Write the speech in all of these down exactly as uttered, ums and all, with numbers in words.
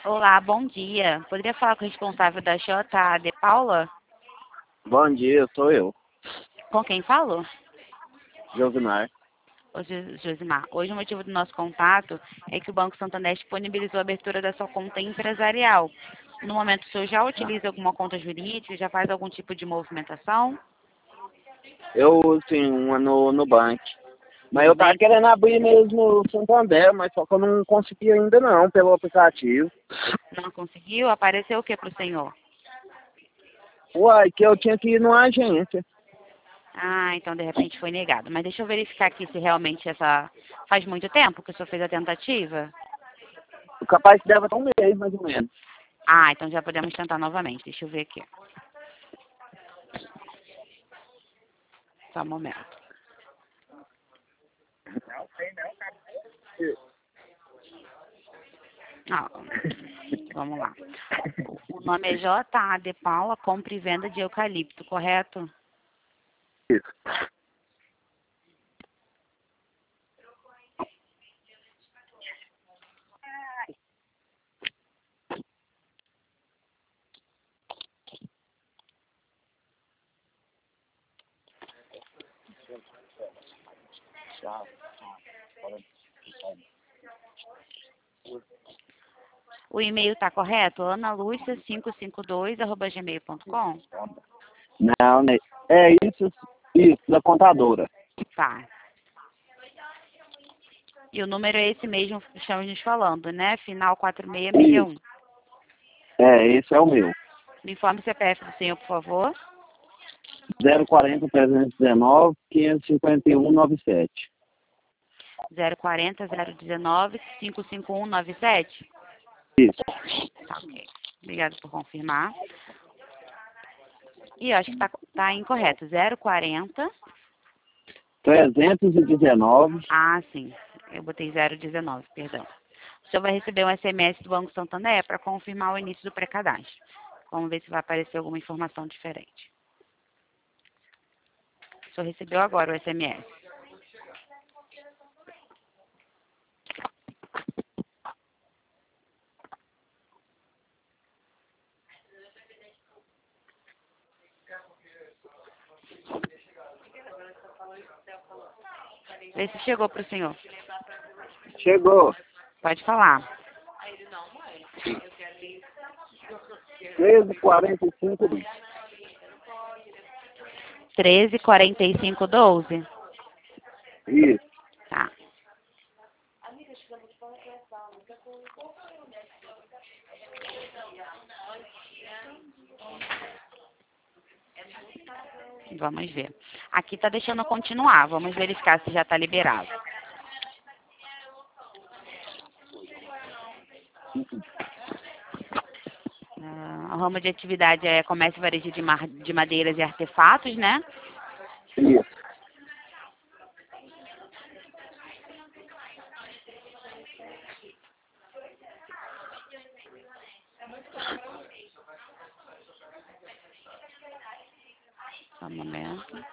Olá, bom dia. Poderia falar com o responsável da J A de Paula? Bom dia, sou eu, Com quem falo? Jovinar. Ô, Jo- Josimar. Hoje o motivo do nosso contato é que o Banco Santander disponibilizou a abertura da sua conta empresarial. No momento, o senhor já Ah, utiliza alguma conta jurídica, já faz algum tipo de movimentação eu, sim, uma no, no banco. no Mas eu tava Nubank? querendo abrir mesmo no Santander, mas só que eu não consegui ainda não, pelo aplicativo. Não conseguiu? Apareceu o que para o senhor? Uai, que eu tinha que ir numa agência. Ah, então de repente foi negado. Mas deixa eu verificar aqui se realmente essa... Faz muito tempo que o senhor fez a tentativa? O capaz que deve estar um mês, mais ou menos. Ah, então já podemos tentar novamente. Deixa eu ver aqui. Só um momento. Ah, vamos lá. O nome é J A de Paula, compra e venda de eucalipto, correto? Isso. O e-mail está correto? analucia quinhentos e cinquenta e dois arroba gmail ponto com? Não, né? É isso, isso, da contadora. Tá. E o número é esse mesmo que estamos nos falando, né? Final quatro seis seis Isso. um. É, esse é o meu. Me informe o C P F do senhor, por favor. zero quarenta, trezentos e dezenove, quinhentos e cinquenta e um, noventa e sete. zero quarenta, zero dezenove, cinco cinco um nove sete. Isso. Tá, ok. Obrigada por confirmar. E eu acho que tá, tá incorreto. zero quarenta. trezentos e dezenove. Ah, sim. Eu botei zero dezenove, perdão. O senhor vai receber um S M S do Banco Santander para confirmar o início do pré-cadastro. Vamos ver se vai aparecer alguma informação diferente. O senhor recebeu agora o S M S. Vê se chegou para o senhor. Chegou. Pode falar. treze, quarenta e cinco. treze, quarenta e cinco, doze. Isso. Tá. Vamos ver. Aqui está deixando continuar. Vamos verificar se já está liberado. Ah, o ramo de atividade é comércio e varejo de, mar- de madeiras e artefatos, né? Isso. Só um momento.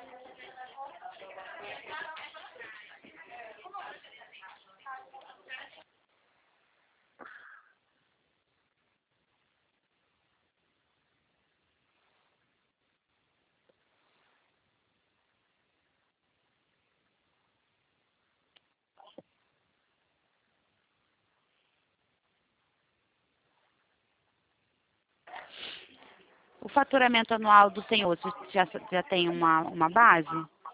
O faturamento anual do senhor, você já, já tem uma, uma base?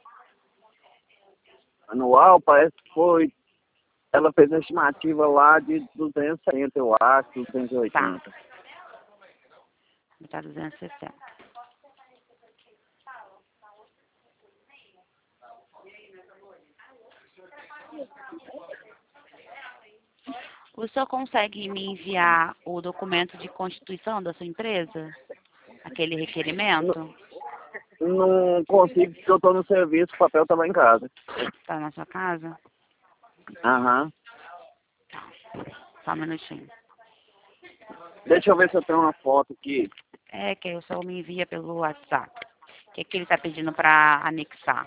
Anual, parece que foi. Ela fez a estimativa lá de duzentos e sessenta, eu acho, duzentos e Tá. oitenta. Está duzentos e sessenta. O senhor consegue me enviar o documento de constituição da sua empresa? Aquele requerimento? Não consigo porque eu tô no serviço, o papel tá lá em casa. Está na sua casa? Aham. Só um minutinho. Deixa eu ver se eu tenho uma foto aqui. É que o senhor me envia pelo WhatsApp. Que aqui ele está pedindo para anexar.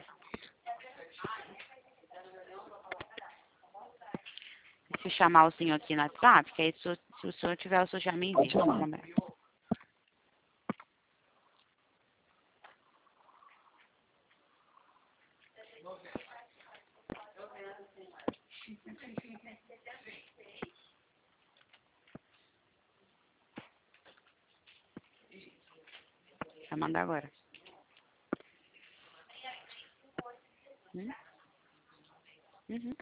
Deixa eu chamar o senhor aqui no WhatsApp, que aí se o Se o senhor tiver o seu já me Pode envia. chamar. Um momento. Vai mandar agora. Hum? Uhum.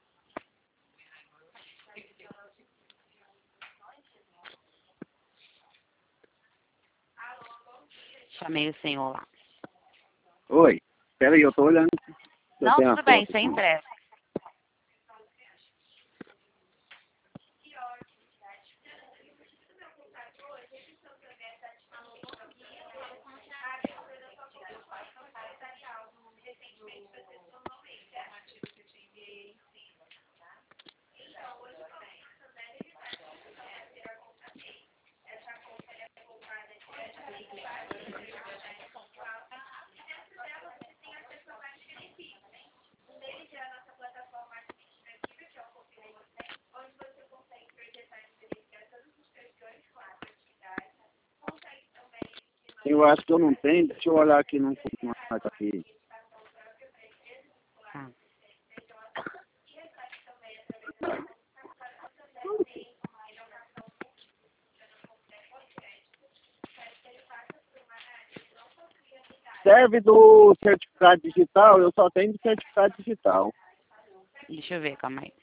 Chamei o senhor lá. Oi, espera aí, eu tô olhando. se eu Não, tenho a tudo bem, foto sem aqui. pressa. Eu acho que eu não tenho, deixa eu olhar aqui no formato aqui. Tá. Serve do certificado digital, eu só tenho do certificado digital. Deixa eu ver, calma aí.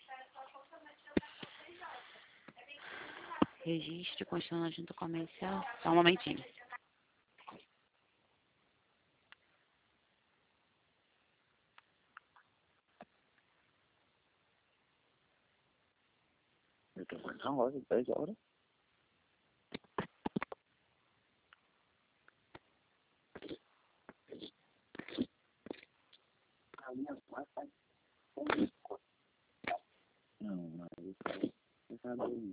Registro, Constituição Junta Comercial. Só um momentinho. Eu tô na loja, dez horas. Não, mas...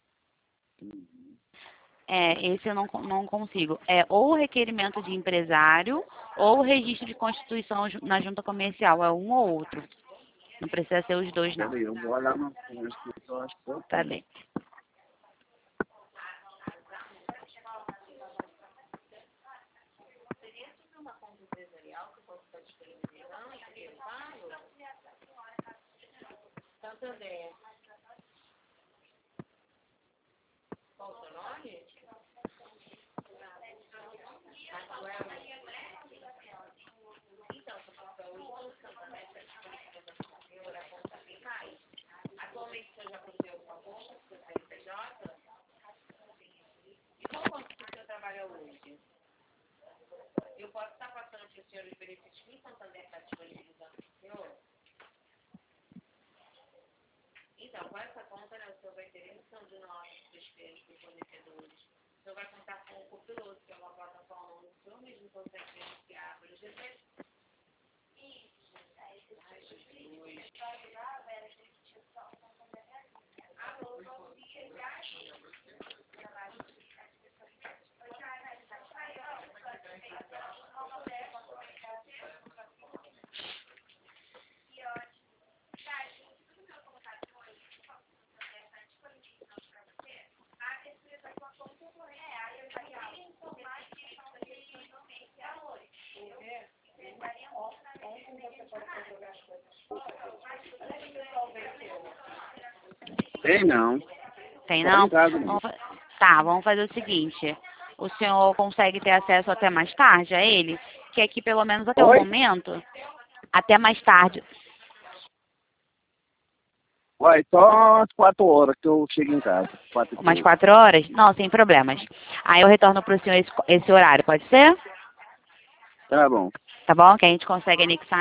É, esse eu não, con- não consigo. É ou o requerimento de empresário ou o registro de constituição ju- na junta comercial. É um ou outro. Não precisa ser os dois, não. Peraí, eu vou olhar no formato, eu acho que eu Tá tenho. bem. Tem não. Tem Só não? em casa mesmo. Vamos fa- Tá, vamos fazer o seguinte. O senhor consegue ter acesso até mais tarde a ele? Que aqui, pelo menos até o Oi? momento, até mais tarde. Uai, só às quatro horas que eu chego em casa. Quatro e Umas pouco. quatro horas? Não, sem problemas. Aí eu retorno pro senhor esse, esse horário, pode ser? Tá bom. Tá bom? Que a gente consegue anexar